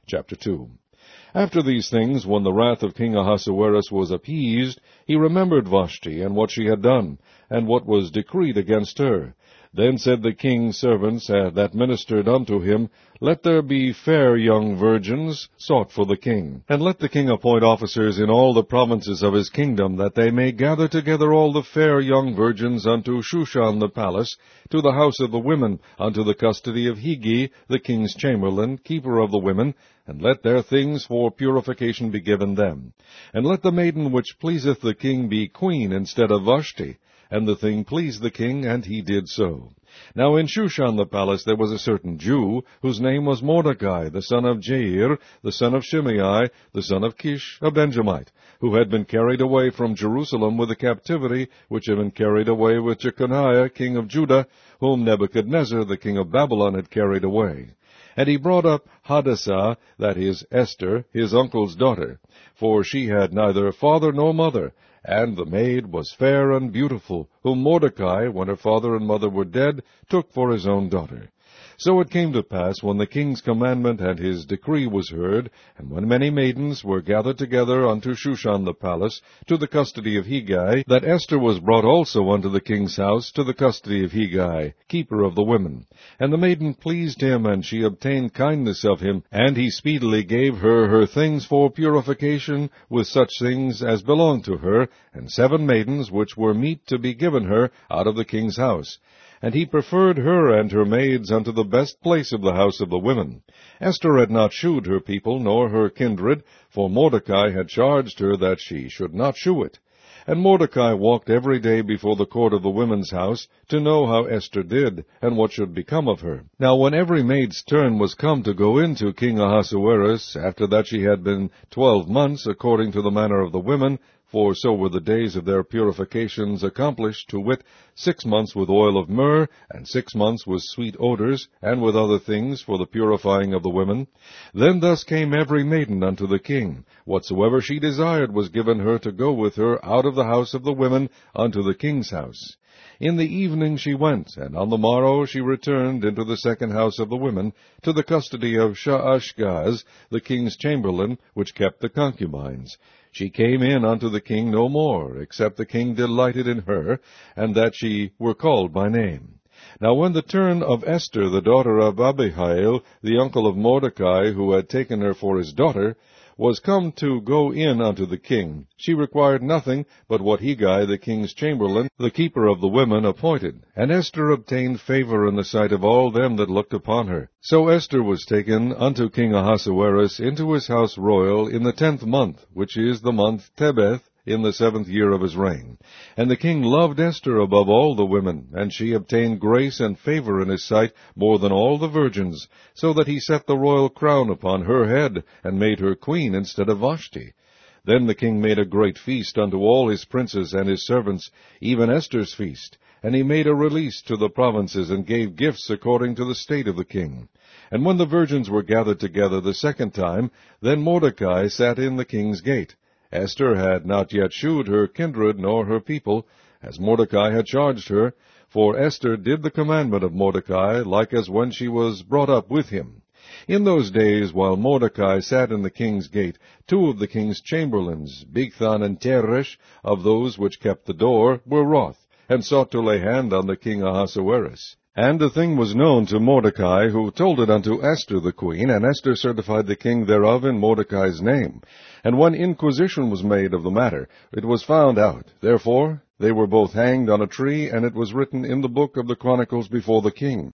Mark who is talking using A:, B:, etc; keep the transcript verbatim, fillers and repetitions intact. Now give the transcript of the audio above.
A: Chapter two. After these things, when the wrath of King Ahasuerus was appeased, he remembered Vashti, and what she had done, and what was decreed against her. Then said the king's servants uh, that ministered unto him, Let there be fair young virgins sought for the king. And let the king appoint officers in all the provinces of his kingdom, that they may gather together all the fair young virgins unto Shushan the palace, to the house of the women, unto the custody of Higi, the king's chamberlain, keeper of the women, and let their things for purification be given them. And let the maiden which pleaseth the king be queen instead of Vashti. And the thing pleased the king, and he did so. Now in Shushan the palace there was a certain Jew, whose name was Mordecai, the son of Jair, the son of Shimei, the son of Kish, a Benjamite, who had been carried away from Jerusalem with the captivity, which had been carried away with Jeconiah, king of Judah, whom Nebuchadnezzar, the king of Babylon, had carried away. And he brought up Hadassah, that is, Esther, his uncle's daughter, for she had neither father nor mother, and the maid was fair and beautiful, whom Mordecai, when her father and mother were dead, took for his own daughter. So it came to pass, when the king's commandment and his decree was heard, and when many maidens were gathered together unto Shushan the palace, to the custody of Hegai, that Esther was brought also unto the king's house, to the custody of Hegai, keeper of the women. And the maiden pleased him, and she obtained kindness of him, and he speedily gave her her things for purification, with such things as belonged to her, and seven maidens which were meet to be given her out of the king's house. And he preferred her and her maids unto the best place of the house of the women. Esther had not shewed her people, nor her kindred, for Mordecai had charged her that she should not shew it. And Mordecai walked every day before the court of the women's house, to know how Esther did, and what should become of her. Now when every maid's turn was come to go in to King Ahasuerus, after that she had been twelve months, according to the manner of the women, for so were the days of their purifications accomplished, to wit, six months with oil of myrrh, and six months with sweet odors, and with other things for the purifying of the women. Then thus came every maiden unto the king. Whatsoever she desired was given her to go with her out of the house of the women unto the king's house. In the evening she went, and on the morrow she returned into the second house of the women, to the custody of Shaashgaz, the king's chamberlain, which kept the concubines. She came in unto the king no more, except the king delighted in her, and that she were called by name. Now when the turn of Esther, the daughter of Abihail, the uncle of Mordecai, who had taken her for his daughter, was come to go in unto the king, she required nothing but what Hegai, the king's chamberlain, the keeper of the women, appointed. And Esther obtained favor in the sight of all them that looked upon her. So Esther was taken unto King Ahasuerus into his house royal in the tenth month, which is the month Tebeth, in the seventh year of his reign. And the king loved Esther above all the women, and she obtained grace and favor in his sight more than all the virgins, so that he set the royal crown upon her head, and made her queen instead of Vashti. Then the king made a great feast unto all his princes and his servants, even Esther's feast. And he made a release to the provinces, and gave gifts according to the state of the king. And when the virgins were gathered together the second time, then Mordecai sat in the king's gate. Esther had not yet shewed her kindred nor her people, as Mordecai had charged her, for Esther did the commandment of Mordecai, like as when she was brought up with him. In those days, while Mordecai sat in the king's gate, two of the king's chamberlains, Bigthan and Teresh, of those which kept the door, were wroth, and sought to lay hand on the king Ahasuerus. And the thing was known to Mordecai, who told it unto Esther the queen, and Esther certified the king thereof in Mordecai's name. And when inquisition was made of the matter, it was found out. Therefore they were both hanged on a tree, and it was written in the book of the Chronicles before the king.